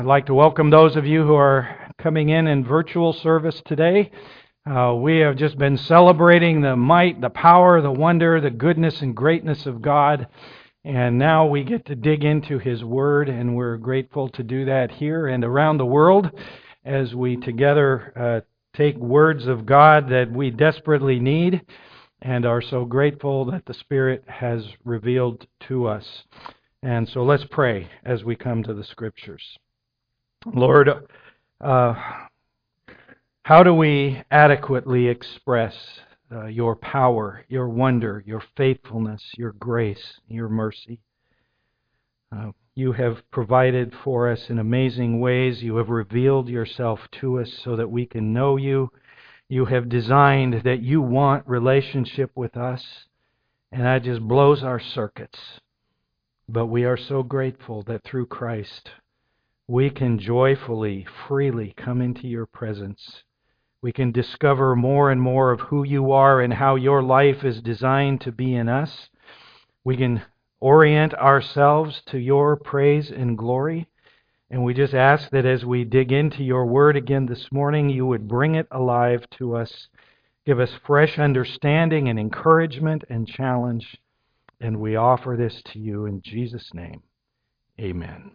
I'd like to welcome those of you who are coming in virtual service today. We have just been celebrating the might, the power, the wonder, the goodness and greatness of God. And now we get to dig into His Word, and we're grateful to do that here and around the world as we together take words of God that we desperately need and are so grateful that the Spirit has revealed to us. And so let's pray as we come to the Scriptures. Lord, how do we adequately express your power, your wonder, your faithfulness, your grace, your mercy? You have provided for us in amazing ways. You have revealed yourself to us so that we can know you. You have designed that you want relationship with us, and that just blows our circuits. But we are so grateful that through Christ, we can joyfully, freely come into your presence. We can discover more and more of who you are and how your life is designed to be in us. We can orient ourselves to your praise and glory. And we just ask that as we dig into your word again this morning, you would bring it alive to us. Give us fresh understanding and encouragement and challenge. And we offer this to you in Jesus' name. Amen.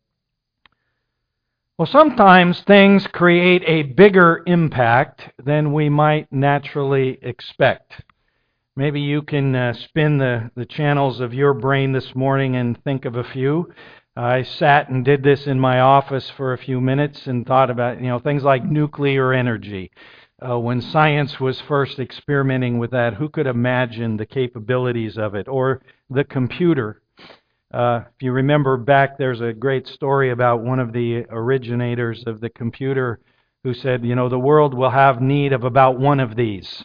Well, sometimes things create a bigger impact than we might naturally expect. Maybe you can spin the channels of your brain this morning and think of a few. I sat and did this in my office for a few minutes and thought about, things like nuclear energy. When science was first experimenting with that, who could imagine the capabilities of it? Or the computer. If you remember back, there's a great story about one of the originators of the computer who said, the world will have need of about one of these.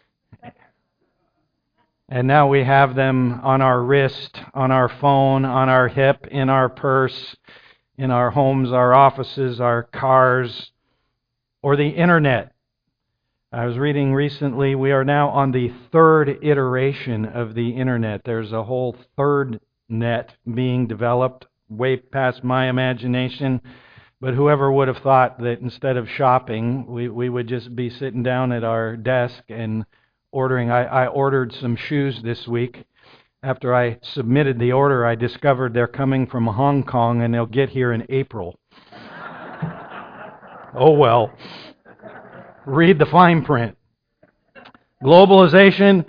And now we have them on our wrist, on our phone, on our hip, in our purse, in our homes, our offices, our cars, or the internet. I was reading recently, we are now on the third iteration of the internet. There's a whole third net being developed, way past my imagination. But whoever would have thought that instead of shopping, we would just be sitting down at our desk and ordering. I ordered some shoes this week. After I submitted the order, I discovered they're coming from Hong Kong and they'll get here in April. Oh well. Read the fine print. Globalization,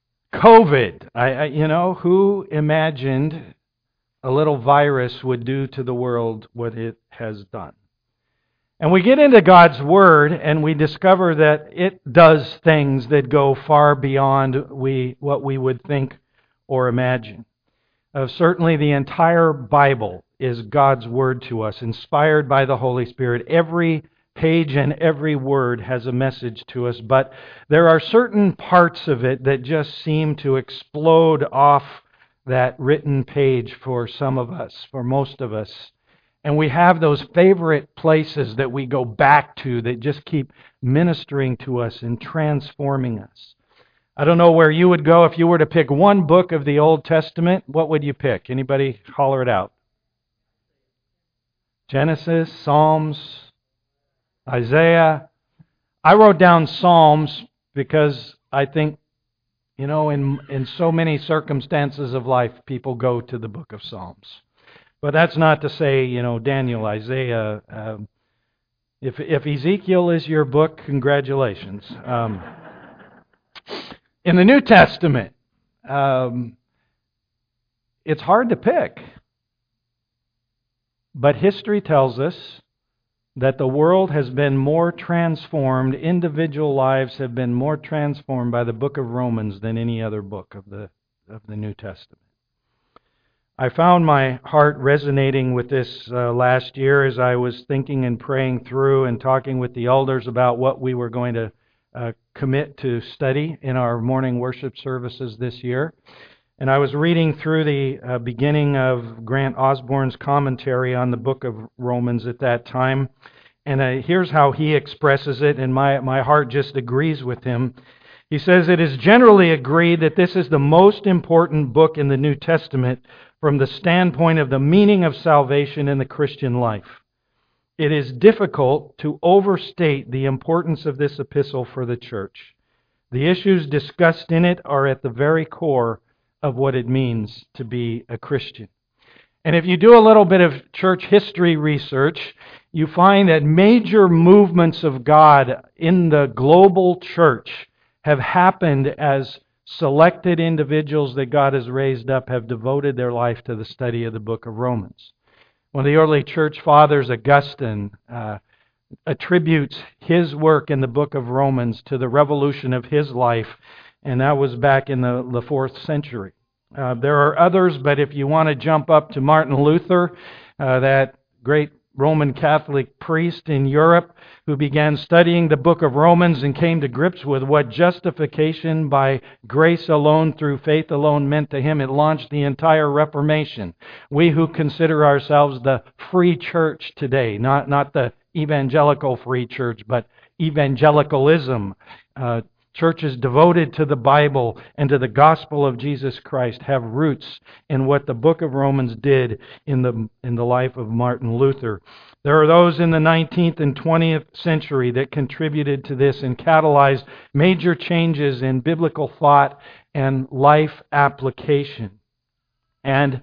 COVID. Who imagined a little virus would do to the world what it has done? And we get into God's Word and we discover that it does things that go far beyond what we would think or imagine. Certainly the entire Bible is God's Word to us, inspired by the Holy Spirit. Every page and every word has a message to us, but there are certain parts of it that just seem to explode off that written page for some of us, for most of us. And we have those favorite places that we go back to that just keep ministering to us and transforming us. I don't know where you would go if you were to pick one book of the Old Testament. What would you pick? Anybody holler it out? Genesis, Psalms, Isaiah. I wrote down Psalms because I think, in so many circumstances of life, people go to the book of Psalms. But that's not to say, Daniel, Isaiah. If Ezekiel is your book, congratulations. In the New Testament, it's hard to pick. But history tells us that the world has been more transformed, individual lives have been more transformed by the book of Romans than any other book of the New Testament. I found my heart resonating with this last year as I was thinking and praying through and talking with the elders about what we were going to commit to study in our morning worship services this year. And I was reading through the beginning of Grant Osborne's commentary on the book of Romans at that time. And here's how he expresses it, and my heart just agrees with him. He says, "It is generally agreed that this is the most important book in the New Testament from the standpoint of the meaning of salvation in the Christian life. it is difficult to overstate the importance of this epistle for the church. The issues discussed in it are at the very core of what it means to be a Christian. And if you do a little bit of church history research, you find that major movements of God in the global church have happened as selected individuals that God has raised up have devoted their life to the study of the book of Romans. One of the early church fathers, Augustine, attributes his work in the book of Romans to the revolution of his life, and that was back in the 4th century. There are others, but if you want to jump up to Martin Luther, that great Roman Catholic priest in Europe who began studying the book of Romans and came to grips with what justification by grace alone through faith alone meant to him, it launched the entire Reformation. We who consider ourselves the free church today, not the evangelical free church, but evangelicalism, churches devoted to the Bible and to the gospel of Jesus Christ have roots in what the book of Romans did in the life of Martin Luther. There are those in the 19th and 20th century that contributed to this and catalyzed major changes in biblical thought and life application. And,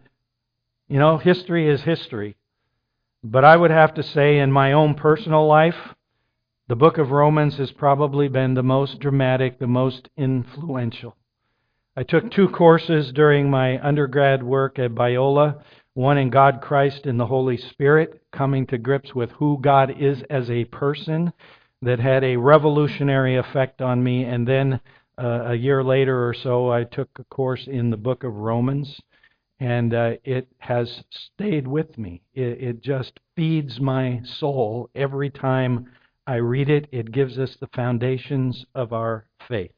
history is history. But I would have to say in my own personal life, the book of Romans has probably been the most dramatic, the most influential. I took 2 courses during my undergrad work at Biola, one in God, Christ, and the Holy Spirit, coming to grips with who God is as a person, that had a revolutionary effect on me. And then a year later or so, I took a course in the book of Romans, and it has stayed with me. It just feeds my soul every time I read it. It gives us the foundations of our faith.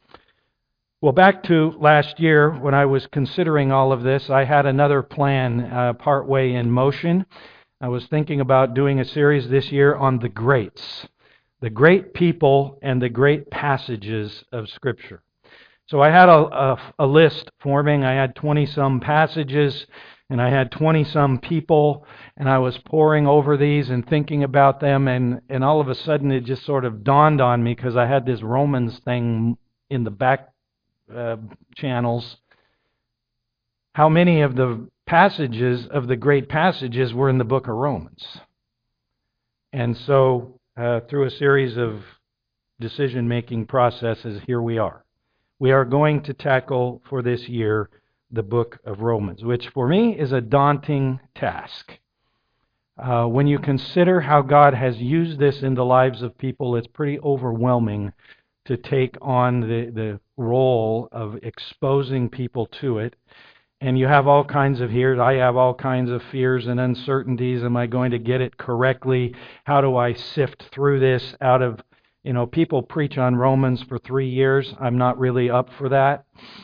Well, back to last year when I was considering all of this, I had another plan partway in motion. I was thinking about doing a series this year on the greats, the great people and the great passages of Scripture. So I had a list forming. I had 20-some passages, and I had 20-some people, and I was poring over these and thinking about them, and all of a sudden it just sort of dawned on me, because I had this Romans thing in the back channels, how many of the passages of the great passages were in the book of Romans. And so through a series of decision-making processes, here we are. We are going to tackle for this year the book of Romans, which for me is a daunting task. When you consider how God has used this in the lives of people, it's pretty overwhelming to take on the role of exposing people to it. And you have all kinds of fears. I have all kinds of fears and uncertainties. Am I going to get it correctly? How do I sift through this out of, people preach on Romans for 3 years. I'm not really up for that.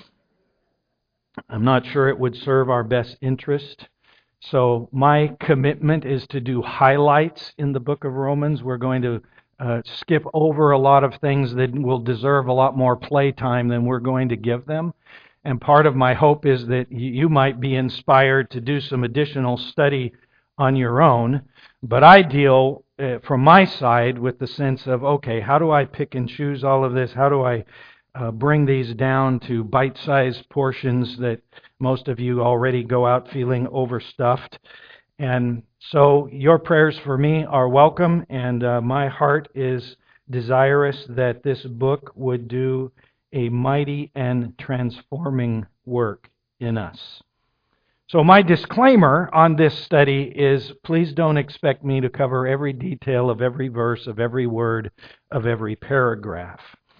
I'm not sure it would serve our best interest. So my commitment is to do highlights in the book of Romans. We're going to skip over a lot of things that will deserve a lot more playtime than we're going to give them. And part of my hope is that you might be inspired to do some additional study on your own. But I deal, from my side, with the sense of, okay, how do I pick and choose all of this? How do I bring these down to bite-sized portions that most of you already go out feeling overstuffed? And so your prayers for me are welcome, and my heart is desirous that this book would do a mighty and transforming work in us. So my disclaimer on this study is, please don't expect me to cover every detail of every verse, of every word, of every paragraph.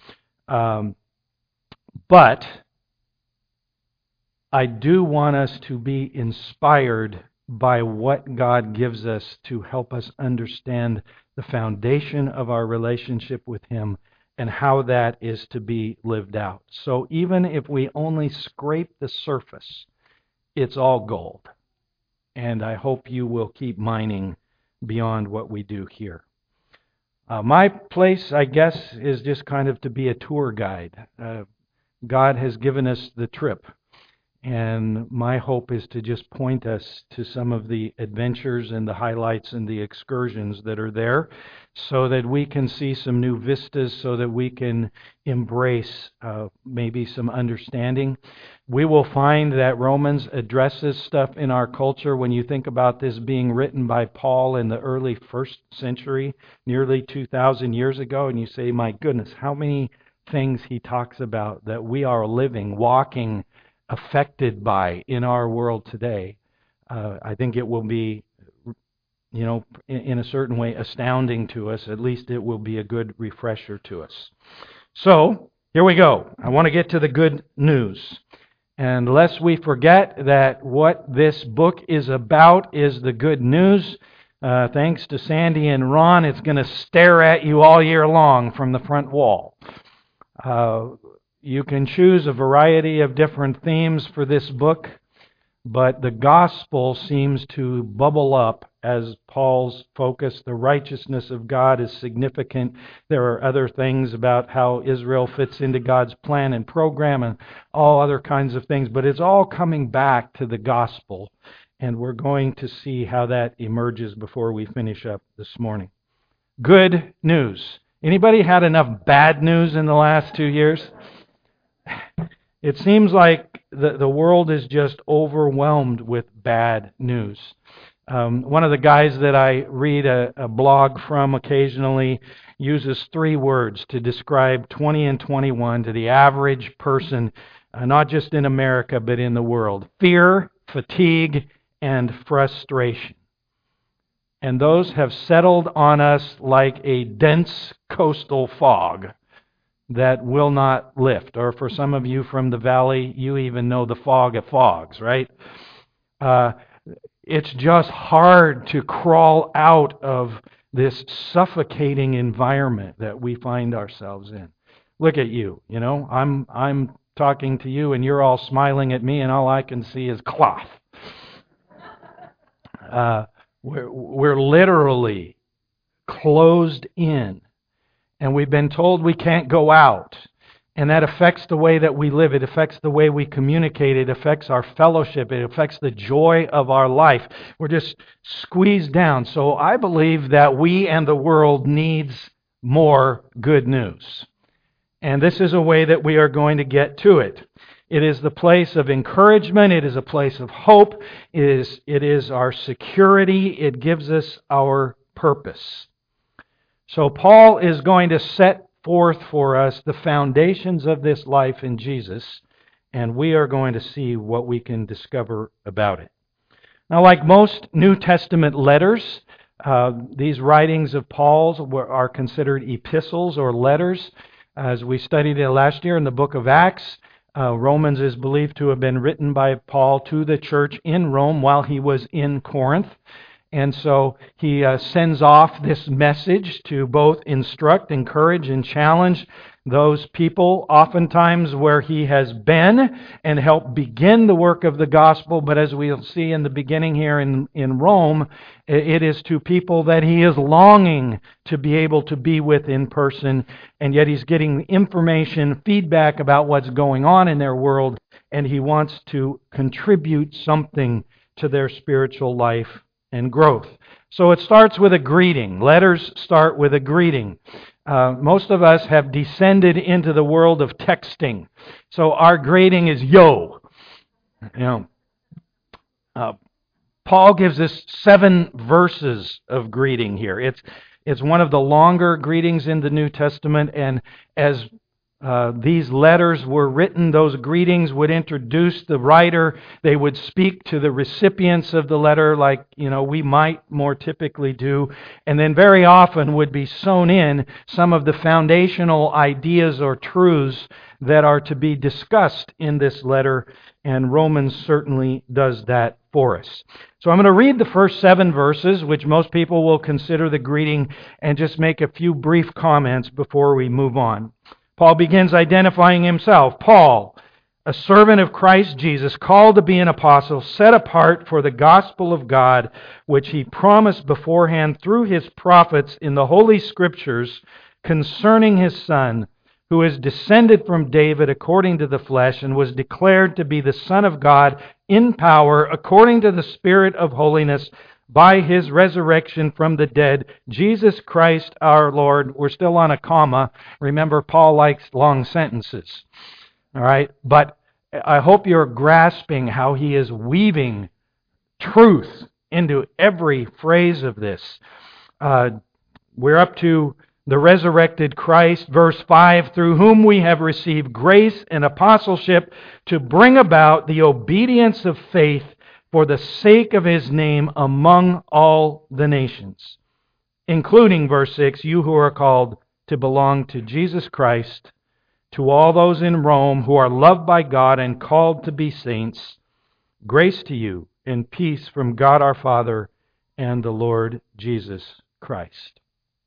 But I do want us to be inspired by what God gives us to help us understand the foundation of our relationship with Him and how that is to be lived out. So even if we only scrape the surface, it's all gold. And I hope you will keep mining beyond what we do here. My place, I guess, is just kind of to be a tour guide. God has given us the trip. And my hope is to just point us to some of the adventures and the highlights and the excursions that are there so that we can see some new vistas, so that we can embrace maybe some understanding. We will find that Romans addresses stuff in our culture. When you think about this being written by Paul in the early first century, nearly 2,000 years ago, and you say, my goodness, how many things he talks about that we are living, walking, affected by in our world today. I think it will be, in a certain way, astounding to us. At least it will be a good refresher to us. So, here we go. I want to get to the good news. And lest we forget that what this book is about is the good news, thanks to Sandy and Ron, it's going to stare at you all year long from the front wall. You can choose a variety of different themes for this book, but the gospel seems to bubble up as Paul's focus. The righteousness of God is significant. There are other things about how Israel fits into God's plan and program and all other kinds of things, but it's all coming back to the gospel, and we're going to see how that emerges before we finish up this morning. Good news. Anybody had enough bad news in the last 2 years? It seems like the world is just overwhelmed with bad news. One of the guys that I read a blog from occasionally uses 3 words to describe 20 and 21 to the average person, not just in America, but in the world. Fear, fatigue, and frustration. And those have settled on us like a dense coastal fog that will not lift. Or for some of you from the valley, you even know the fog of fogs, right? It's just hard to crawl out of this suffocating environment that we find ourselves in. Look at you, I'm talking to you and you're all smiling at me and all I can see is cloth. We're literally closed in. And we've been told we can't go out. And that affects the way that we live. It affects the way we communicate. It affects our fellowship. It affects the joy of our life. We're just squeezed down. So I believe that we and the world needs more good news. And this is a way that we are going to get to it. It is the place of encouragement. It is a place of hope. It is our security. It gives us our purpose. So Paul is going to set forth for us the foundations of this life in Jesus, and we are going to see what we can discover about it. Now, like most New Testament letters, these writings of Paul's are considered epistles or letters. As we studied it last year in the book of Acts, Romans is believed to have been written by Paul to the church in Rome while he was in Corinth. And so he sends off this message to both instruct, encourage, and challenge those people, oftentimes where he has been, and help begin the work of the gospel. But as we'll see in the beginning here in Rome, it is to people that he is longing to be able to be with in person, and yet he's getting information, feedback about what's going on in their world, and he wants to contribute something to their spiritual life and growth. So it starts with a greeting. Letters start with a greeting. Most of us have descended into the world of texting. So our greeting is yo. Paul gives us 7 verses of greeting here. It's one of the longer greetings in the New Testament, and as these letters were written, those greetings would introduce the writer. They would speak to the recipients of the letter like, we might more typically do. And then very often would be sewn in some of the foundational ideas or truths that are to be discussed in this letter. And Romans certainly does that for us. So I'm going to read the first 7 verses, which most people will consider the greeting, and just make a few brief comments before we move on. Paul begins identifying himself. Paul, a servant of Christ Jesus, called to be an apostle, set apart for the gospel of God, which he promised beforehand through his prophets in the Holy Scriptures concerning his Son, who is descended from David according to the flesh, and was declared to be the Son of God in power according to the Spirit of holiness by His resurrection from the dead, Jesus Christ our Lord. We're still on a comma. Remember, Paul likes long sentences. All right? But I hope you're grasping how he is weaving truth into every phrase of this. We're up to the resurrected Christ, verse 5, through whom we have received grace and apostleship to bring about the obedience of faith for the sake of His name among all the nations, including, verse 6, you who are called to belong to Jesus Christ, to all those in Rome who are loved by God and called to be saints, grace to you and peace from God our Father and the Lord Jesus Christ.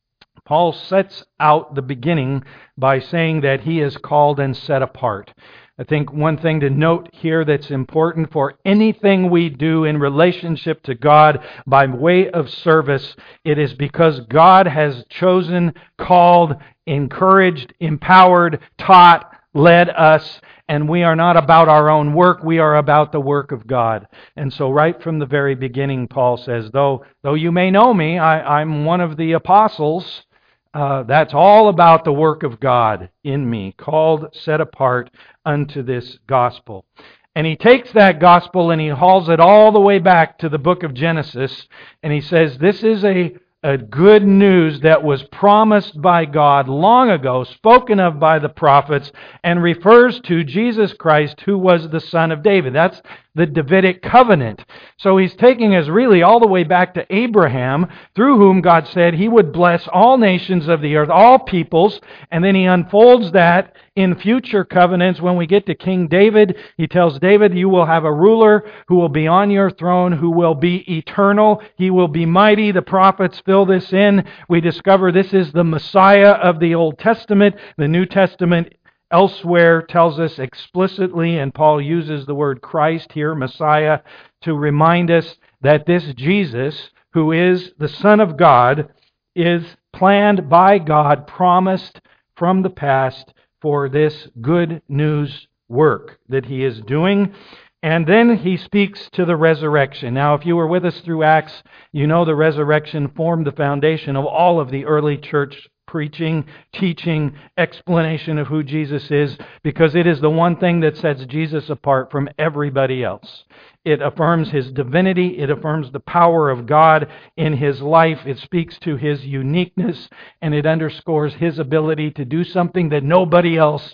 Paul sets out the beginning by saying that he is called and set apart. I think one thing to note here that's important for anything we do in relationship to God by way of service, it is because God has chosen, called, encouraged, empowered, taught, led us, and we are not about our own work, we are about the work of God. And so right from the very beginning, Paul says, though you may know me, I'm one of the apostles, that's all about the work of God in me, called, set apart unto this gospel. And he takes that gospel and he hauls it all the way back to the book of Genesis, and he says, this is a good news that was promised by God long ago, spoken of by the prophets, and refers to Jesus Christ, who was the son of David. That's the Davidic covenant. So he's taking us really all the way back to Abraham, through whom God said He would bless all nations of the earth, all peoples, and then He unfolds that in future covenants. When we get to King David, He tells David, you will have a ruler who will be on your throne, who will be eternal. He will be mighty. The prophets fill this in. We discover this is the Messiah of the Old Testament. The New Testament elsewhere tells us explicitly, and Paul uses the word Christ here, Messiah, to remind us that this Jesus, who is the Son of God, is planned by God, promised from the past for this good news work that He is doing. And then he speaks to the resurrection. Now, if you were with us through Acts, you know the resurrection formed the foundation of all of the early church preaching, teaching, explanation of who Jesus is, because it is the one thing that sets Jesus apart from everybody else. It affirms His divinity. It affirms the power of God in His life. It speaks to His uniqueness, and it underscores His ability to do something that nobody else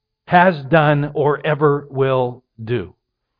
has done or ever will do.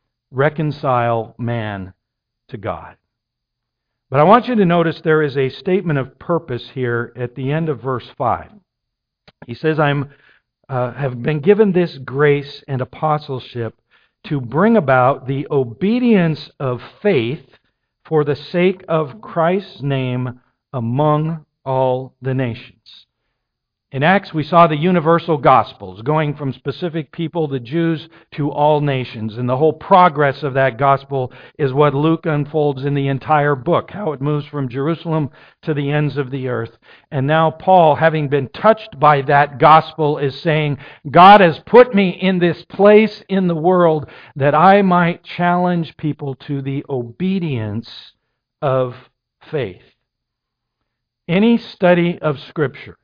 Reconcile man to God. But I want you to notice there is a statement of purpose here at the end of verse 5. He says, I have been given this grace and apostleship to bring about the obedience of faith for the sake of Christ's name among all the nations. In Acts, we saw the universal gospels, going from specific people, the Jews, to all nations. And the whole progress of that gospel is what Luke unfolds in the entire book, how it moves from Jerusalem to the ends of the earth. And now Paul, having been touched by that gospel, is saying, God has put me in this place in the world that I might challenge people to the obedience of faith. Any study of Scripture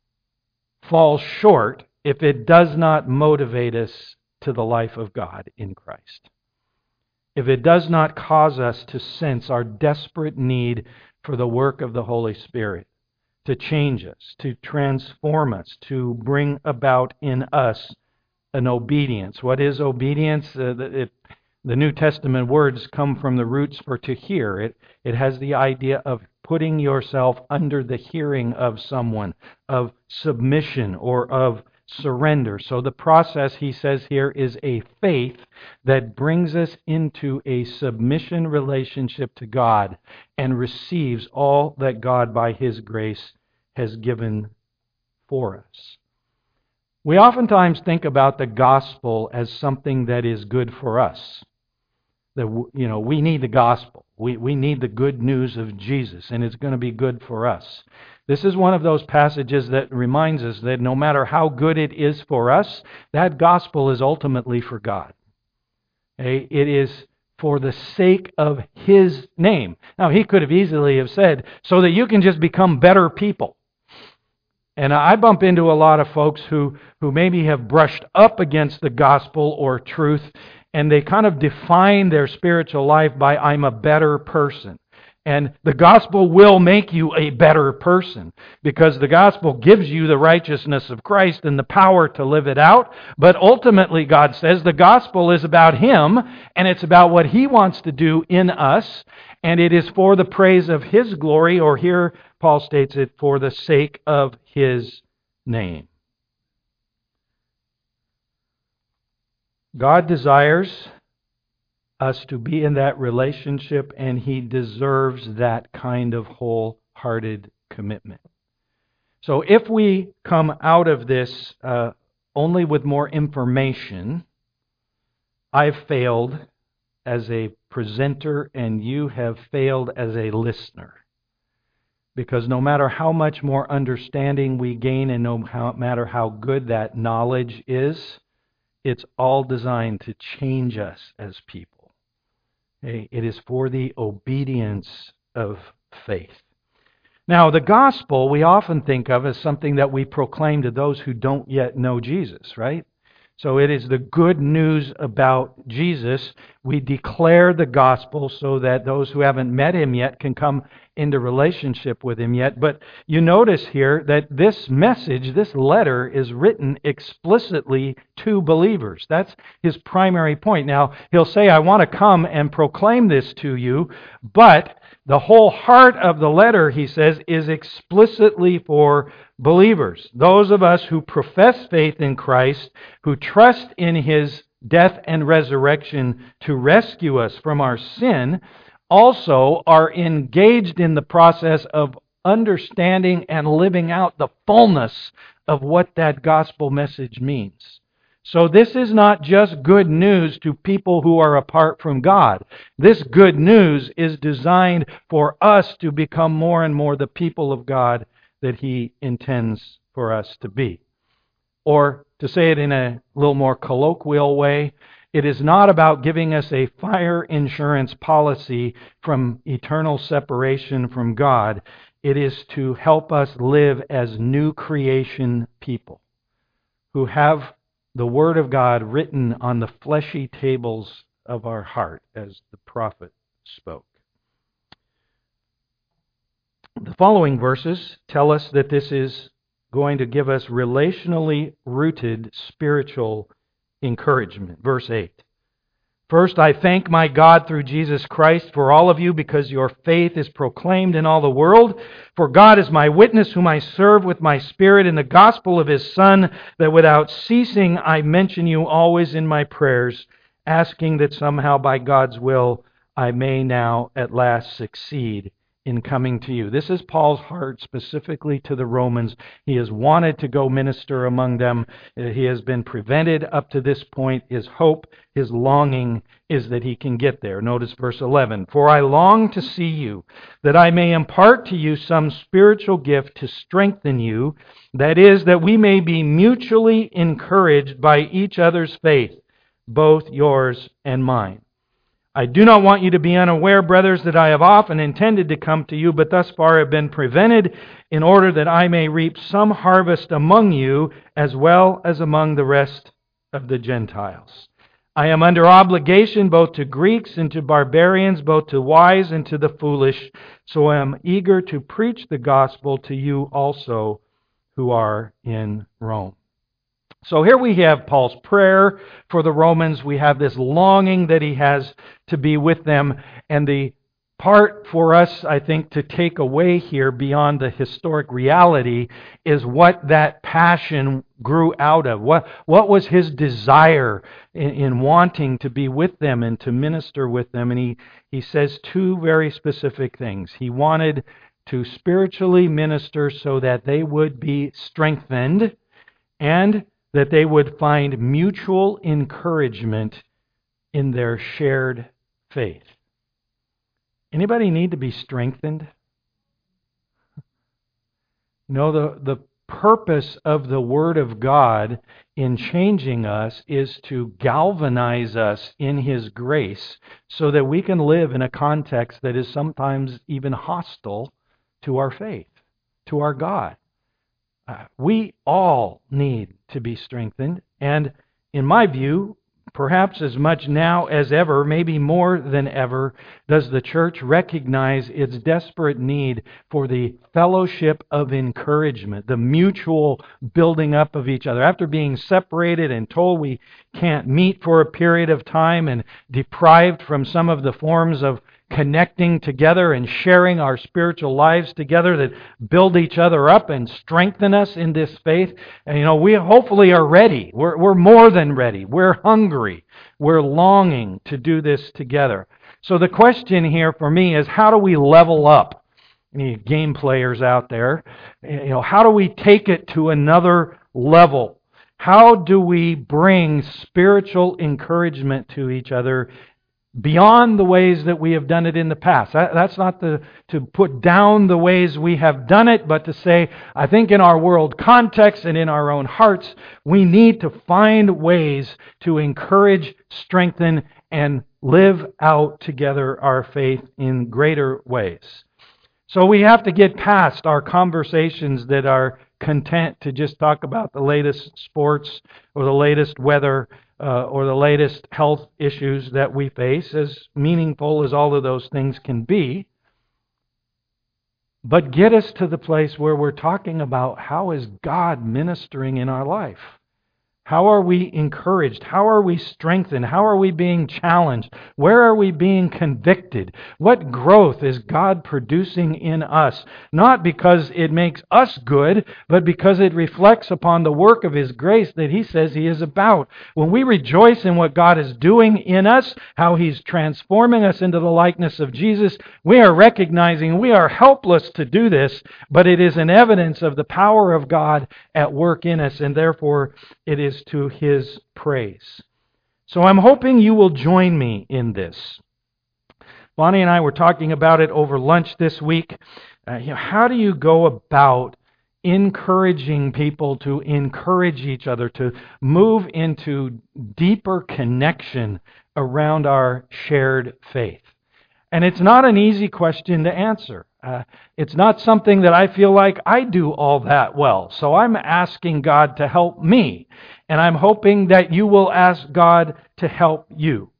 falls short if it does not motivate us to the life of God in Christ. If it does not cause us to sense our desperate need for the work of the Holy Spirit, to change us, to transform us, to bring about in us an obedience. What is obedience? The New Testament words come from the roots for to hear. It has the idea of putting yourself under the hearing of someone, of submission or of surrender. So the process, he says here, is a faith that brings us into a submission relationship to God and receives all that God by His grace has given for us. We oftentimes think about the gospel as something that is good for us. that we need the gospel. We need the good news of Jesus, and it's going to be good for us. This is one of those passages that reminds us that no matter how good it is for us, that gospel is ultimately for God. Okay? It is for the sake of His name. Now, He could have easily have said, so that you can just become better people. And I bump into a lot of folks who maybe have brushed up against the gospel or truth, and they kind of define their spiritual life by, I'm a better person. And the gospel will make you a better person, because the gospel gives you the righteousness of Christ and the power to live it out. But ultimately, God says the gospel is about Him, and it's about what He wants to do in us, and it is for the praise of His glory, or here Paul states it, for the sake of His name. God desires us to be in that relationship, and He deserves that kind of wholehearted commitment. So if we come out of this only with more information, I've failed as a presenter and you have failed as a listener. Because no matter how much more understanding we gain and no matter how good that knowledge is, it's all designed to change us as people. It is for the obedience of faith. Now, the gospel we often think of as something that we proclaim to those who don't yet know Jesus, right? So it is the good news about Jesus. We declare the gospel so that those who haven't met Him yet can come into relationship with Him yet. But you notice here that this message, this letter, is written explicitly to believers. That's his primary point. Now, he'll say, I want to come and proclaim this to you, but the whole heart of the letter, he says, is explicitly for believers. Those of us who profess faith in Christ, who trust in His death and resurrection to rescue us from our sin, also are engaged in the process of understanding and living out the fullness of what that gospel message means. So this is not just good news to people who are apart from God. This good news is designed for us to become more and more the people of God that He intends for us to be. Or to say it in a little more colloquial way, it is not about giving us a fire insurance policy from eternal separation from God. It is to help us live as new creation people who have the Word of God written on the fleshy tables of our heart, as the prophet spoke. The following verses tell us that this is going to give us relationally rooted spiritual encouragement. Verse 8. First, I thank my God through Jesus Christ for all of you, because your faith is proclaimed in all the world. For God is my witness, whom I serve with my spirit in the gospel of His Son, that without ceasing I mention you always in my prayers, asking that somehow by God's will I may now at last succeed in coming to you. This is Paul's heart specifically to the Romans. He has wanted to go minister among them. He has been prevented up to this point. His hope, his longing is that he can get there. Notice verse 11. For I long to see you, that I may impart to you some spiritual gift to strengthen you, that is, that we may be mutually encouraged by each other's faith, both yours and mine. I do not want you to be unaware, brothers, that I have often intended to come to you, but thus far have been prevented, in order that I may reap some harvest among you, as well as among the rest of the Gentiles. I am under obligation both to Greeks and to barbarians, both to wise and to the foolish, so I am eager to preach the gospel to you also who are in Rome. So here we have Paul's prayer for the Romans. We have this longing that he has to be with them. And the part for us, I think, to take away here beyond the historic reality is what that passion grew out of. What was his desire in wanting to be with them and to minister with them? And he says two very specific things. He wanted to spiritually minister so that they would be strengthened, and that they would find mutual encouragement in their shared faith. Anybody need to be strengthened? No, the purpose of the Word of God in changing us is to galvanize us in His grace so that we can live in a context that is sometimes even hostile to our faith, to our God. We all need to be strengthened, and in my view, perhaps as much now as ever, maybe more than ever, does the church recognize its desperate need for the fellowship of encouragement, the mutual building up of each other. After being separated and told we can't meet for a period of time and deprived from some of the forms of connecting together and sharing our spiritual lives together that build each other up and strengthen us in this faith. And we hopefully are ready. We're more than ready. We're hungry. We're longing to do this together. So the question here for me is, how do we level up? Any game players out there? How do we take it to another level? How do we bring spiritual encouragement to each other beyond the ways that we have done it in the past? That's not to put down the ways we have done it, but to say, I think in our world context and in our own hearts, we need to find ways to encourage, strengthen, and live out together our faith in greater ways. So we have to get past our conversations that are content to just talk about the latest sports or the latest weather or the latest health issues that we face, as meaningful as all of those things can be. But get us to the place where we're talking about how is God ministering in our life? How are we encouraged? How are we strengthened? How are we being challenged? Where are we being convicted? What growth is God producing in us? Not because it makes us good, but because it reflects upon the work of His grace that He says He is about. When we rejoice in what God is doing in us, how He's transforming us into the likeness of Jesus, we are recognizing we are helpless to do this, but it is an evidence of the power of God at work in us, and therefore it is to His praise. So I'm hoping you will join me in this. Bonnie and I were talking about it over lunch this week. How do you go about encouraging people to encourage each other, to move into deeper connection around our shared faith? And it's not an easy question to answer. It's not something that I feel like I do all that well. So I'm asking God to help me. And I'm hoping that you will ask God to help you.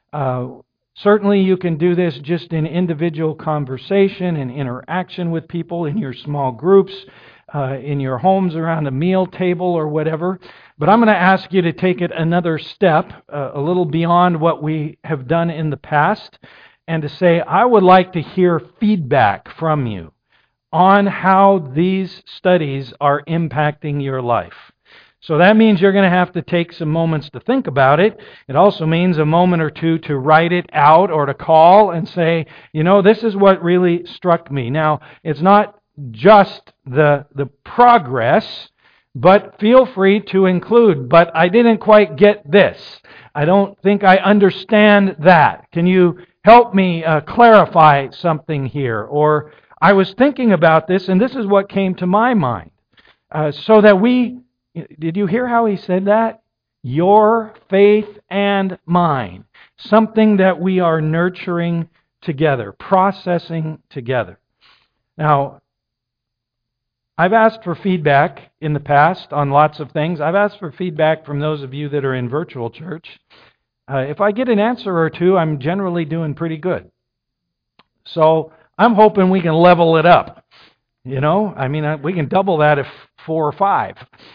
Certainly you can do this just in individual conversation and interaction with people in your small groups, in your homes around a meal table or whatever. But I'm going to ask you to take it another step, a little beyond what we have done in the past, and to say, I would like to hear feedback from you on how these studies are impacting your life. So that means you're going to have to take some moments to think about it. It also means a moment or two to write it out or to call and say, this is what really struck me. Now, it's not just the progress, but feel free to include, but I didn't quite get this. I don't think I understand that. Can you help me clarify something here? Or I was thinking about this and this is what came to my mind. So that did you hear how he said that? Your faith and mine. Something that we are nurturing together, processing together. Now, I've asked for feedback in the past on lots of things. I've asked for feedback from those of you that are in virtual church. If I get an answer or two, I'm generally doing pretty good. So I'm hoping we can level it up. We can double that if 4 or 5.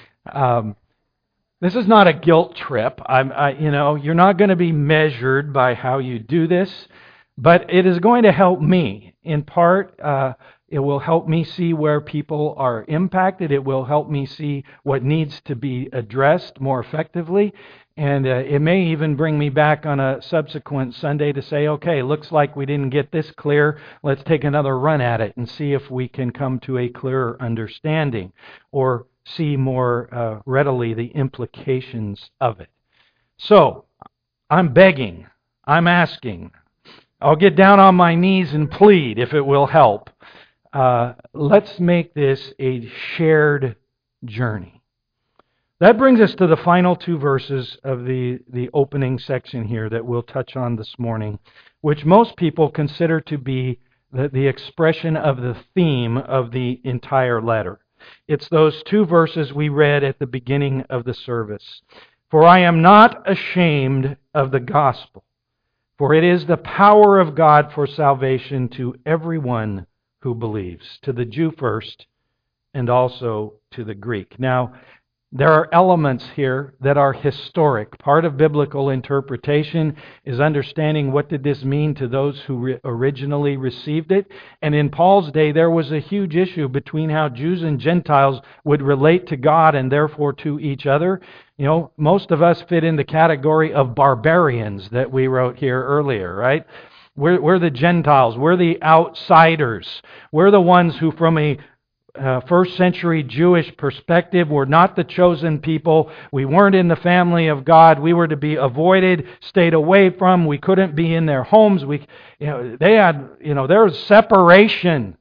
This is not a guilt trip. You're not going to be measured by how you do this, but it is going to help me. In part, it will help me see where people are impacted. It will help me see what needs to be addressed more effectively. And it may even bring me back on a subsequent Sunday to say, okay, looks like we didn't get this clear. Let's take another run at it and see if we can come to a clearer understanding or see more readily the implications of it. So, I'm begging, I'm asking, I'll get down on my knees and plead if it will help. Let's make this a shared journey. That brings us to the final two verses of the opening section here that we'll touch on this morning, which most people consider to be the expression of the theme of the entire letter. It's those two verses we read at the beginning of the service. For I am not ashamed of the gospel, for it is the power of God for salvation to everyone who believes, to the Jew first and also to the Greek. Now, there are elements here that are historic. Part of biblical interpretation is understanding what did this mean to those who originally received it. And in Paul's day, there was a huge issue between how Jews and Gentiles would relate to God and therefore to each other. You know, most of us fit in the category of barbarians that we wrote here earlier, right? We're the Gentiles. We're the outsiders. We're the ones who, from a first century Jewish perspective, we're not the chosen people. We weren't in the family of God. We were to be avoided, stayed away from. We couldn't be in their homes. There was separation.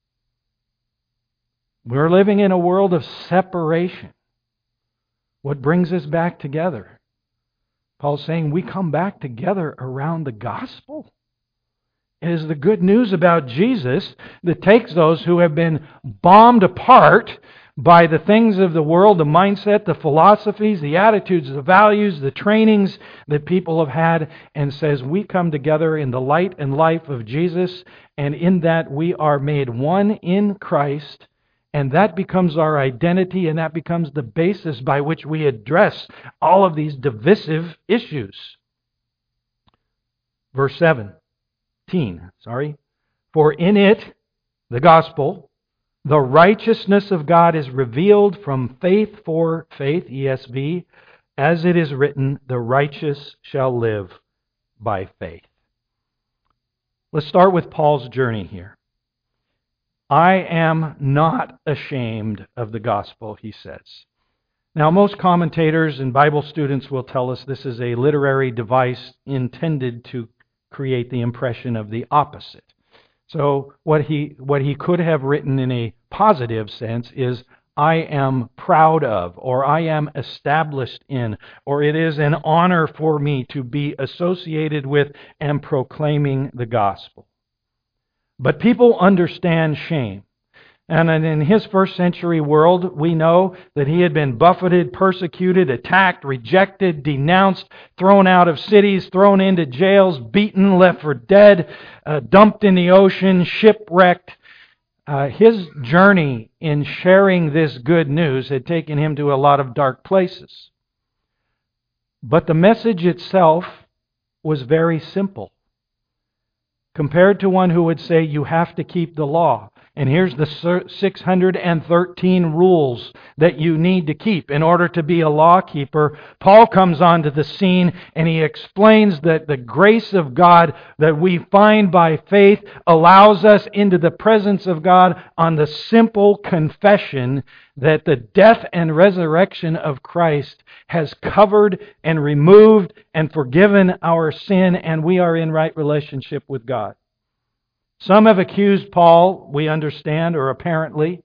We're living in a world of separation. What brings us back together? Paul's saying we come back together around the gospel. It is the good news about Jesus that takes those who have been bombed apart by the things of the world, the mindset, the philosophies, the attitudes, the values, the trainings that people have had, and says we come together in the light and life of Jesus, and in that we are made one in Christ, and that becomes our identity, and that becomes the basis by which we address all of these divisive issues. Verse 7. For in it, the gospel, the righteousness of God is revealed from faith for faith, ESV, as it is written, the righteous shall live by faith. Let's start with Paul's journey here. I am not ashamed of the gospel, he says. Now, most commentators and Bible students will tell us this is a literary device intended to create the impression of the opposite. So what he could have written in a positive sense is, I am proud of, or I am established in, or it is an honor for me to be associated with and proclaiming the gospel. But people understand shame. And in his first century world, we know that he had been buffeted, persecuted, attacked, rejected, denounced, thrown out of cities, thrown into jails, beaten, left for dead, dumped in the ocean, shipwrecked. His journey in sharing this good news had taken him to a lot of dark places. But the message itself was very simple. Compared to one who would say you have to keep the law. And here's the 613 rules that you need to keep in order to be a law keeper. Paul comes onto the scene and he explains that the grace of God that we find by faith allows us into the presence of God on the simple confession that the death and resurrection of Christ has covered and removed and forgiven our sin, and we are in right relationship with God. Some have accused Paul, we understand, or apparently,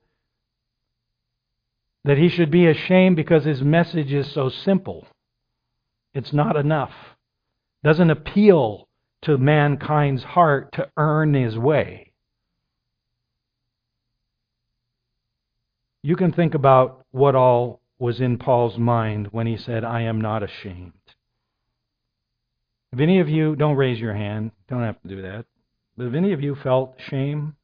that he should be ashamed because his message is so simple. It's not enough. It doesn't appeal to mankind's heart to earn his way. You can think about what all was in Paul's mind when he said, I am not ashamed. If any of you, don't raise your hand, don't have to do that. But have any of you felt shame?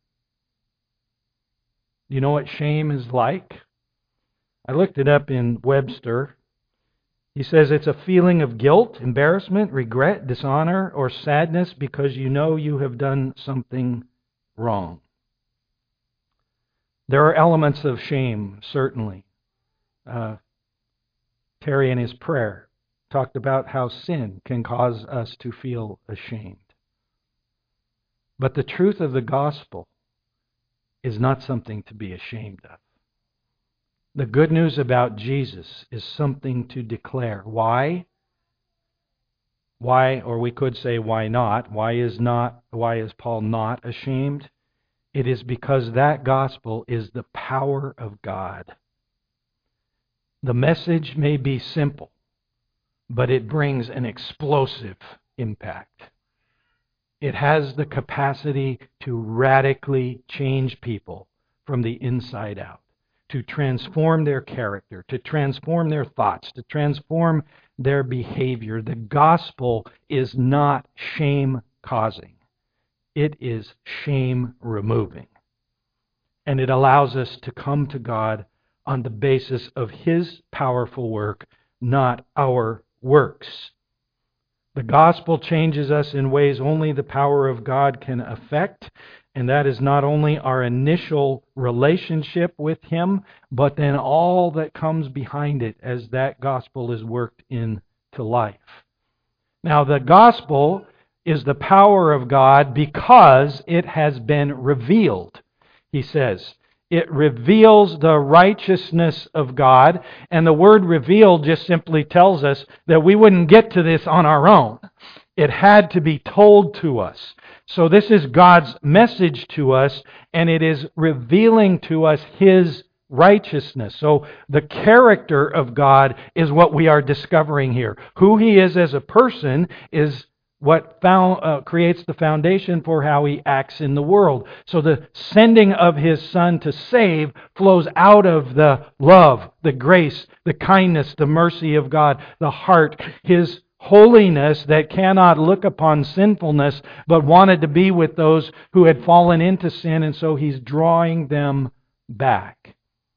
Do you know what shame is like? I looked it up in Webster. He says it's a feeling of guilt, embarrassment, regret, dishonor, or sadness because you know you have done something wrong. There are elements of shame, certainly. Terry in his prayer talked about how sin can cause us to feel ashamed. But the truth of the gospel is not something to be ashamed of. The good news about Jesus is something to declare. Why? Why, or we could say why not? Why is Paul not ashamed? It is because that gospel is the power of God. The message may be simple, but it brings an explosive impact. It has the capacity to radically change people from the inside out, to transform their character, to transform their thoughts, to transform their behavior. The gospel is not shame-causing. It is shame-removing. And it allows us to come to God on the basis of His powerful work, not our works. The gospel changes us in ways only the power of God can affect, and that is not only our initial relationship with Him, but then all that comes behind it as that gospel is worked into life. Now, the gospel is the power of God because it has been revealed, he says. It reveals the righteousness of God, and the word revealed just simply tells us that we wouldn't get to this on our own. It had to be told to us. So this is God's message to us, and it is revealing to us His righteousness. So the character of God is what we are discovering here. Who He is as a person is what creates the foundation for how He acts in the world. So the sending of His Son to save flows out of the love, the grace, the kindness, the mercy of God, the heart, His holiness that cannot look upon sinfulness, but wanted to be with those who had fallen into sin, and so He's drawing them back.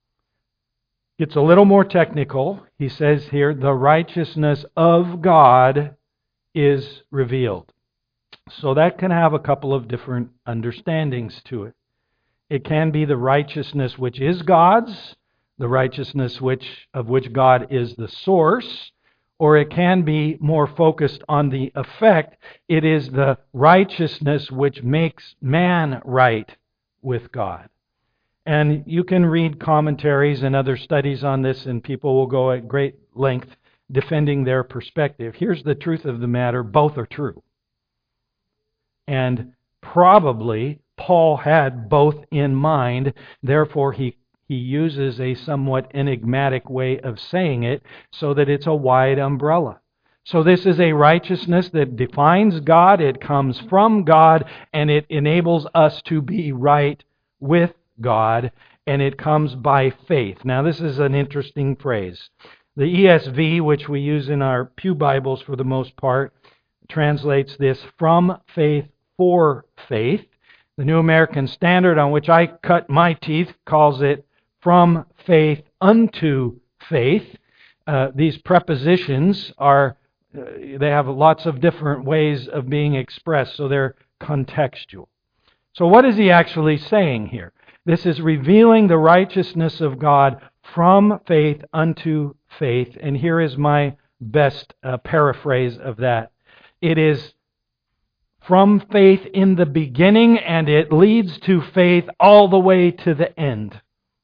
It's a little more technical. He says here, the righteousness of God is revealed. So that can have a couple of different understandings to it. It can be the righteousness which is God's, the righteousness of which God is the source, or it can be more focused on the effect. It is the righteousness which makes man right with God. And you can read commentaries and other studies on this, and people will go at great length defending their perspective. Here's the truth of the matter. Both are true. And probably Paul had both in mind. Therefore, he uses a somewhat enigmatic way of saying it so that it's a wide umbrella. So this is a righteousness that defines God. It comes from God, and it enables us to be right with God, and it comes by faith. Now, this is an interesting phrase. The ESV, which we use in our pew Bibles for the most part, translates this from faith for faith. The New American Standard, on which I cut my teeth, calls it from faith unto faith. These prepositions they have lots of different ways of being expressed, so they're contextual. So what is he actually saying here? This is revealing the righteousness of God from faith unto faith. And here is my best paraphrase of that. It is from faith in the beginning, and it leads to faith all the way to the end.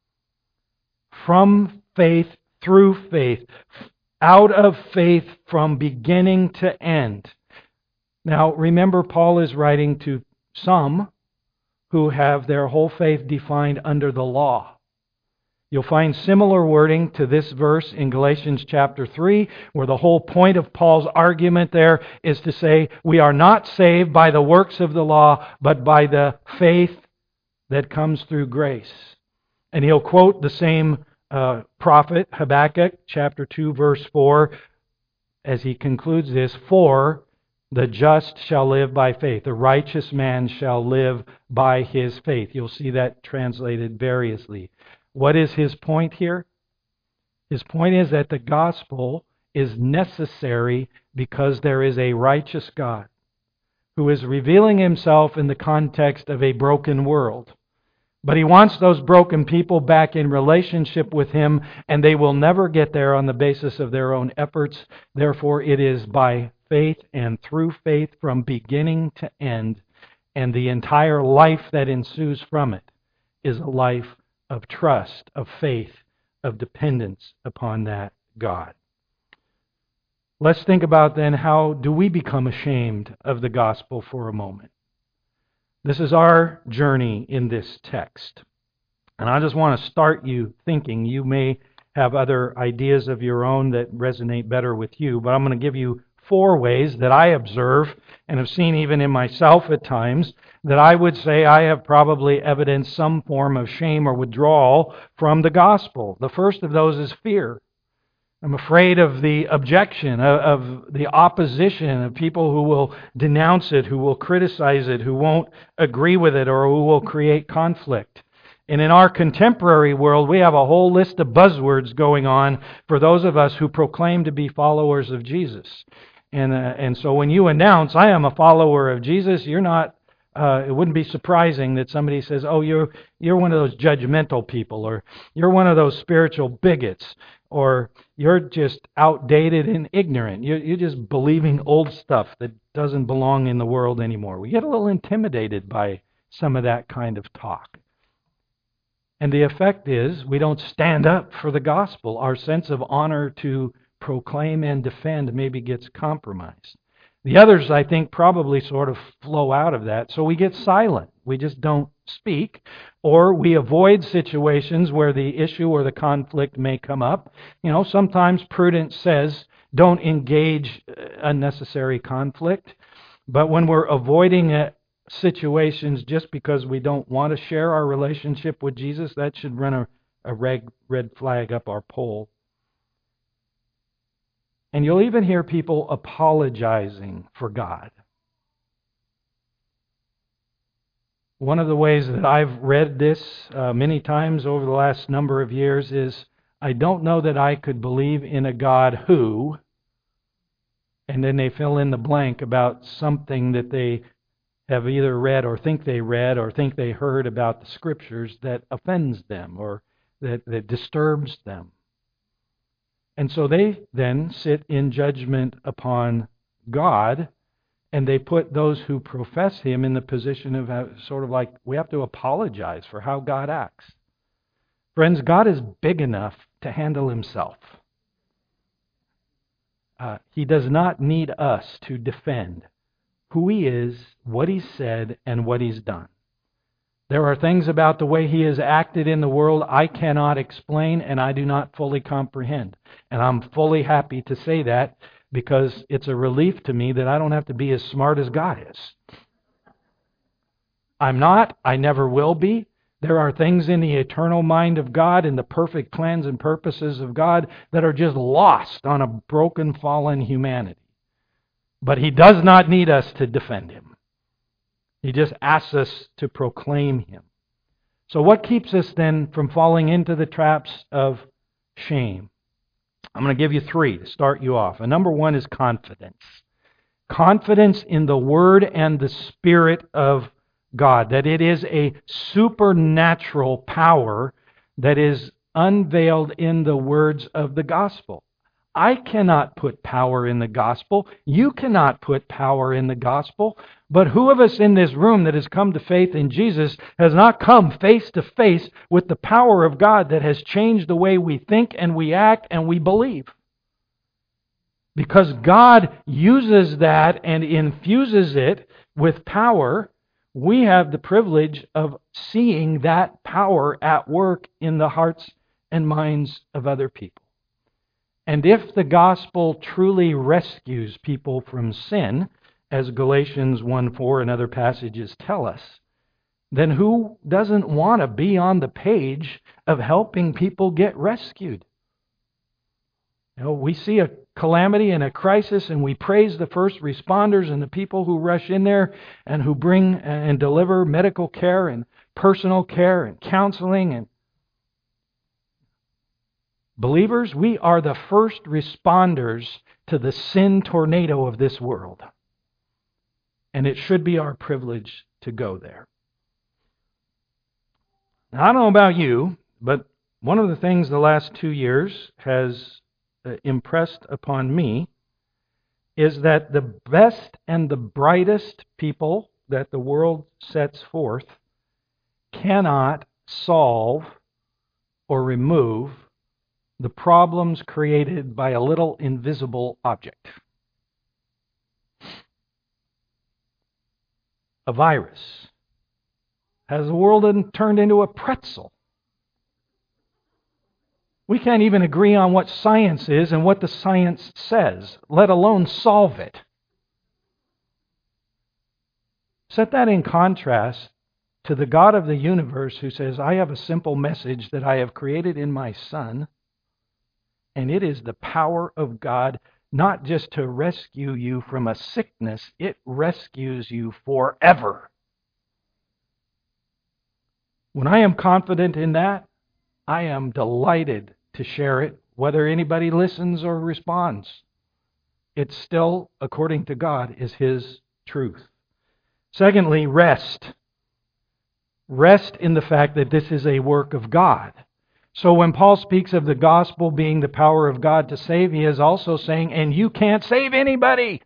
From faith through faith. Out of faith from beginning to end. Now, remember, Paul is writing to some who have their whole faith defined under the law. You'll find similar wording to this verse in Galatians chapter 3, where the whole point of Paul's argument there is to say we are not saved by the works of the law, but by the faith that comes through grace. And he'll quote the same prophet, Habakkuk chapter 2, verse 4, as he concludes this, for the just shall live by faith. The righteous man shall live by his faith. You'll see that translated variously. What is his point here? His point is that the gospel is necessary because there is a righteous God who is revealing Himself in the context of a broken world. But He wants those broken people back in relationship with Him, and they will never get there on the basis of their own efforts. Therefore, it is by faith and through faith from beginning to end, and the entire life that ensues from it is a life of trust, of faith, of dependence upon that God. Let's think about then, how do we become ashamed of the gospel for a moment? This is our journey in this text. And I just want to start you thinking. You may have other ideas of your own that resonate better with you, but I'm going to give you 4 ways that I observe and have seen even in myself at times that I would say I have probably evidenced some form of shame or withdrawal from the gospel. The first of those is fear. I'm afraid of the objection, of the opposition, of people who will denounce it, who will criticize it, who won't agree with it, or who will create conflict. And in our contemporary world, we have a whole list of buzzwords going on for those of us who proclaim to be followers of Jesus. And so when you announce, I am a follower of Jesus, you're not. It wouldn't be surprising that somebody says, "Oh, you're one of those judgmental people," or "You're one of those spiritual bigots," or "You're just outdated and ignorant. You're just believing old stuff that doesn't belong in the world anymore." We get a little intimidated by some of that kind of talk. And the effect is we don't stand up for the gospel. Our sense of honor to proclaim and defend maybe gets compromised. The others, I think, probably sort of flow out of that. So we get silent. We just don't speak, or we avoid situations where the issue or the conflict may come up. Sometimes prudence says don't engage unnecessary conflict. But when we're avoiding situations just because we don't want to share our relationship with Jesus, that should run a red flag up our pole. And you'll even hear people apologizing for God. One of the ways that I've read this many times over the last number of years is, I don't know that I could believe in a God who, and then they fill in the blank about something that they have either read or think they heard about the Scriptures that offends them or that disturbs them. And so they then sit in judgment upon God, and they put those who profess Him in the position of sort of like, we have to apologize for how God acts. Friends, God is big enough to handle Himself. He does not need us to defend who He is, what He said, and what He's done. There are things about the way He has acted in the world I cannot explain and I do not fully comprehend. And I'm fully happy to say that, because it's a relief to me that I don't have to be as smart as God is. I'm not. I never will be. There are things in the eternal mind of God and the perfect plans and purposes of God that are just lost on a broken, fallen humanity. But He does not need us to defend Him. He just asks us to proclaim Him. So what keeps us then from falling into the traps of shame? I'm going to give you 3 to start you off. And number 1 is confidence. Confidence in the Word and the Spirit of God. That it is a supernatural power that is unveiled in the words of the gospel. I cannot put power in the gospel. You cannot put power in the gospel. But who of us in this room that has come to faith in Jesus has not come face to face with the power of God that has changed the way we think and we act and we believe? Because God uses that and infuses it with power, we have the privilege of seeing that power at work in the hearts and minds of other people. And if the gospel truly rescues people from sin, as Galatians 1:4 and other passages tell us, then who doesn't want to be on the page of helping people get rescued? We see a calamity and a crisis, and we praise the first responders and the people who rush in there and who bring and deliver medical care and personal care and counseling. And believers, we are the first responders to the sin tornado of this world. And it should be our privilege to go there. Now, I don't know about you, but one of the things the last 2 years has impressed upon me is that the best and the brightest people that the world sets forth cannot solve or remove the problems created by a little invisible object. A virus has the world turned into a pretzel. We can't even agree on what science is and what the science says, let alone solve it. Set that in contrast to the God of the universe who says, I have a simple message that I have created in my Son, and it is the power of God not just to rescue you from a sickness, it rescues you forever. When I am confident in that, I am delighted to share it, whether anybody listens or responds. It still, according to God, is His truth. Secondly, rest. Rest in the fact that this is a work of God. So when Paul speaks of the gospel being the power of God to save, he is also saying, and you can't save anybody.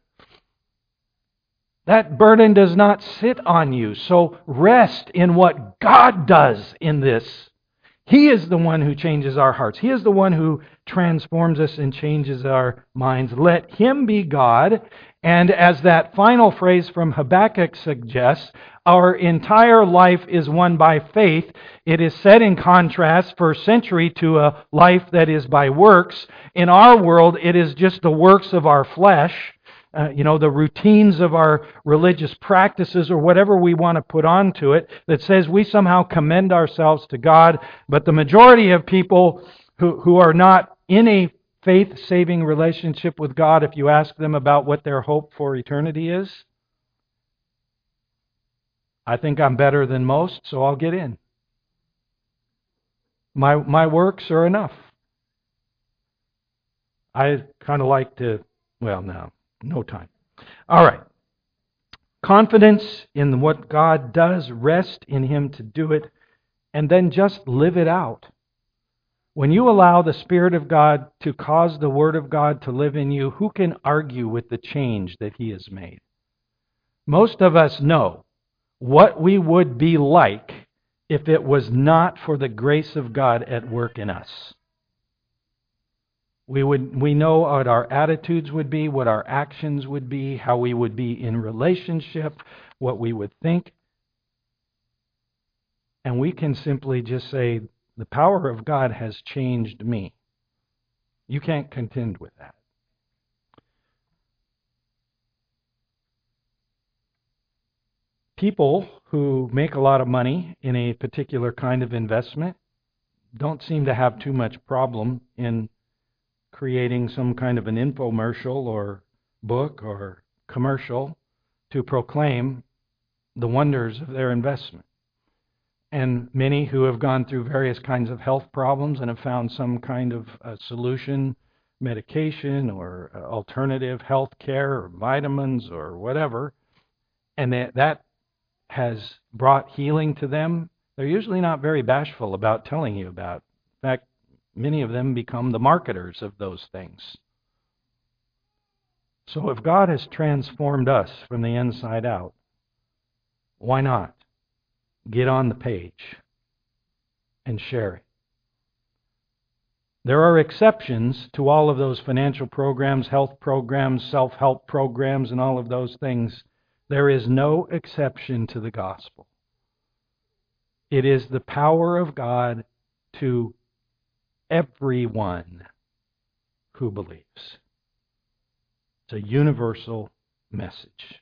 That burden does not sit on you. So rest in what God does in this. He is the one who changes our hearts. He is the one who transforms us and changes our minds. Let Him be God. And as that final phrase from Habakkuk suggests, our entire life is won by faith. It is set in contrast for a century to a life that is by works. In our world, it is just the works of our flesh. The routines of our religious practices or whatever we want to put onto it that says we somehow commend ourselves to God. But the majority of people who are not in a faith-saving relationship with God, if you ask them about what their hope for eternity is, I think I'm better than most, so I'll get in. My works are enough. I kind of like to, no time. All right. Confidence in what God does, rest in Him to do it, and then just live it out. When you allow the Spirit of God to cause the Word of God to live in you, who can argue with the change that He has made? Most of us know what we would be like if it was not for the grace of God at work in us. We know what our attitudes would be, what our actions would be, how we would be in relationship, what we would think. And we can simply just say, the power of God has changed me. You can't contend with that. People who make a lot of money in a particular kind of investment don't seem to have too much problem in creating some kind of an infomercial or book or commercial to proclaim the wonders of their investment. And many who have gone through various kinds of health problems and have found some kind of solution, medication or alternative health care or vitamins or whatever, and that has brought healing to them, they're usually not very bashful about telling you about. In fact, many of them become the marketers of those things. So if God has transformed us from the inside out, why not get on the page and share it? There are exceptions to all of those financial programs, health programs, self-help programs, and all of those things. There is no exception to the gospel. It is the power of God to everyone who believes. It's a universal message.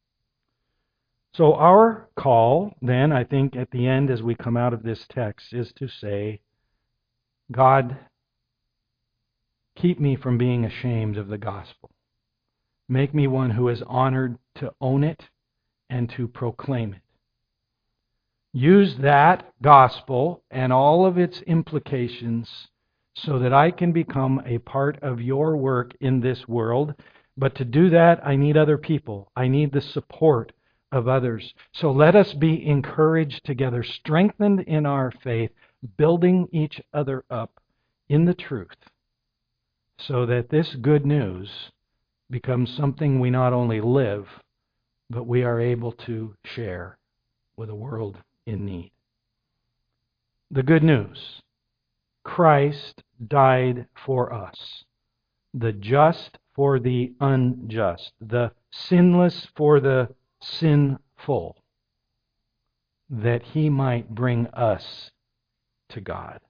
So our call then, I think, at the end as we come out of this text is to say, God, keep me from being ashamed of the gospel. Make me one who is honored to own it and to proclaim it. Use that gospel and all of its implications so that I can become a part of your work in this world. But to do that, I need other people. I need the support of others. So let us be encouraged together, strengthened in our faith, building each other up in the truth, so that this good news becomes something we not only live, but we are able to share with a world in need. The good news: Christ died for us, the just for the unjust, the sinless for the sinful, that He might bring us to God.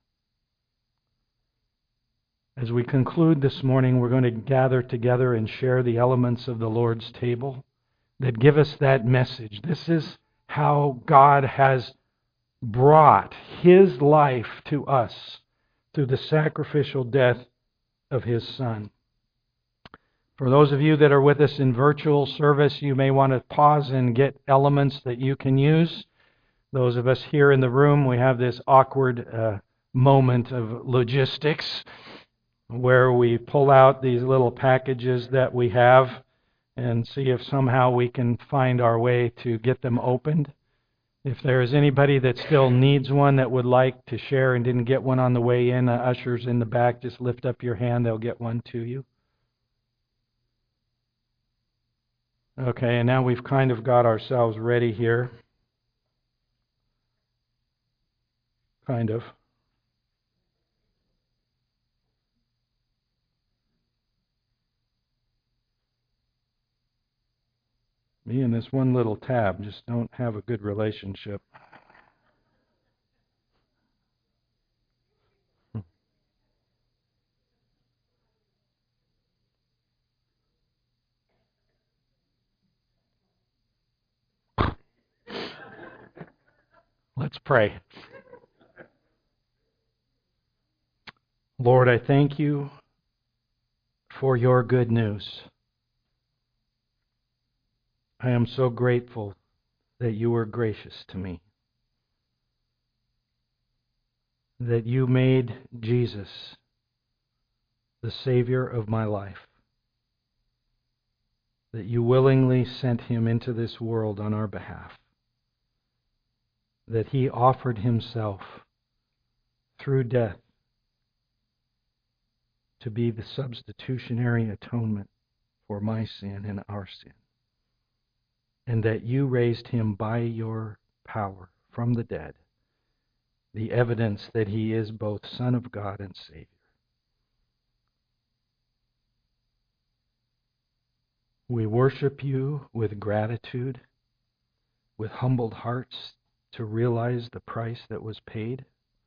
As we conclude this morning, we're going to gather together and share the elements of the Lord's table that give us that message. This is how God has brought His life to us through the sacrificial death of His Son. For those of you that are with us in virtual service, you may want to pause and get elements that you can use. Those of us here in the room, we have this awkward moment of logistics where we pull out these little packages that we have and see if somehow we can find our way to get them opened. If there is anybody that still needs one that would like to share and didn't get one on the way in, ushers in the back, just lift up your hand. They'll get one to you. Okay, and now we've kind of got ourselves ready here. Kind of. Me and this one little tab just don't have a good relationship. Let's pray. Lord, I thank you for your good news. I am so grateful that you were gracious to me, that you made Jesus the Savior of my life, that you willingly sent Him into this world on our behalf, that He offered Himself through death to be the substitutionary atonement for my sin and our sin, and that you raised Him by your power from the dead, the evidence that He is both Son of God and Savior. We worship you with gratitude, with humbled hearts to realize the price that was paid,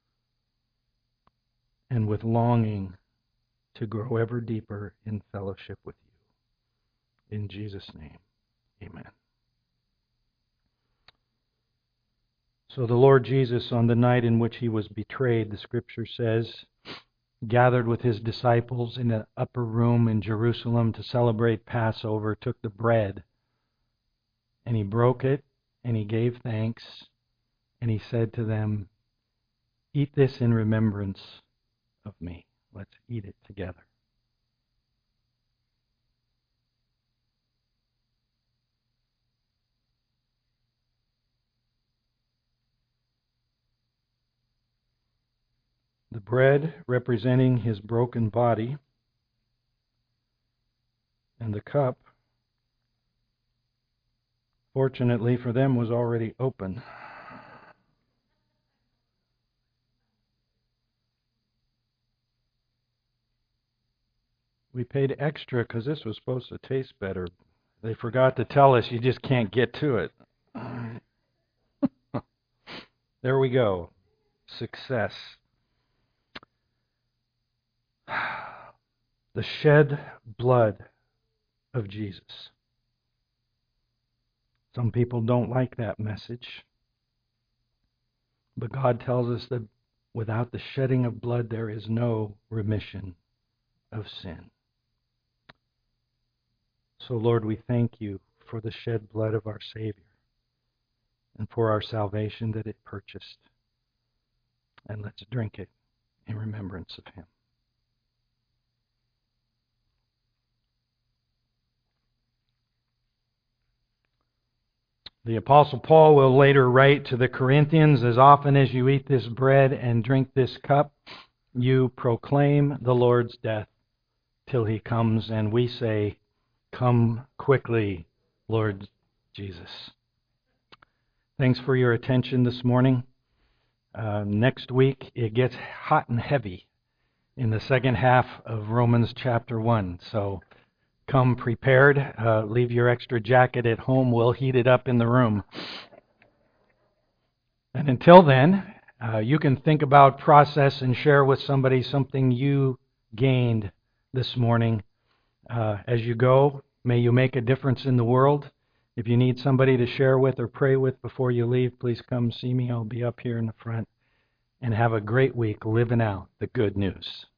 and with longing to grow ever deeper in fellowship with you. In Jesus' name, amen. So the Lord Jesus, on the night in which He was betrayed, the Scripture says, gathered with His disciples in an upper room in Jerusalem to celebrate Passover, took the bread, and He broke it, and He gave thanks, and He said to them, "Eat this in remembrance of me." Let's eat it together. The bread representing His broken body, and the cup, fortunately for them, was already open. We paid extra because this was supposed to taste better. They forgot to tell us you just can't get to it. There we go. Success. The shed blood of Jesus. Some people don't like that message. But God tells us that without the shedding of blood, there is no remission of sin. So, Lord, we thank you for the shed blood of our Savior and for our salvation that it purchased. And let's drink it in remembrance of Him. The Apostle Paul will later write to the Corinthians, "As often as you eat this bread and drink this cup, you proclaim the Lord's death till He comes." And we say, "Come quickly, Lord Jesus." Thanks for your attention this morning. Next week, it gets hot and heavy. in the second half of Romans chapter 1. So come prepared. Leave your extra jacket at home. We'll heat it up in the room. And until then, you can think about, process, and share with somebody something you gained this morning. As you go, may you make a difference in the world. If you need somebody to share with or pray with before you leave, please come see me. I'll be up here in the front. And have a great week living out the good news.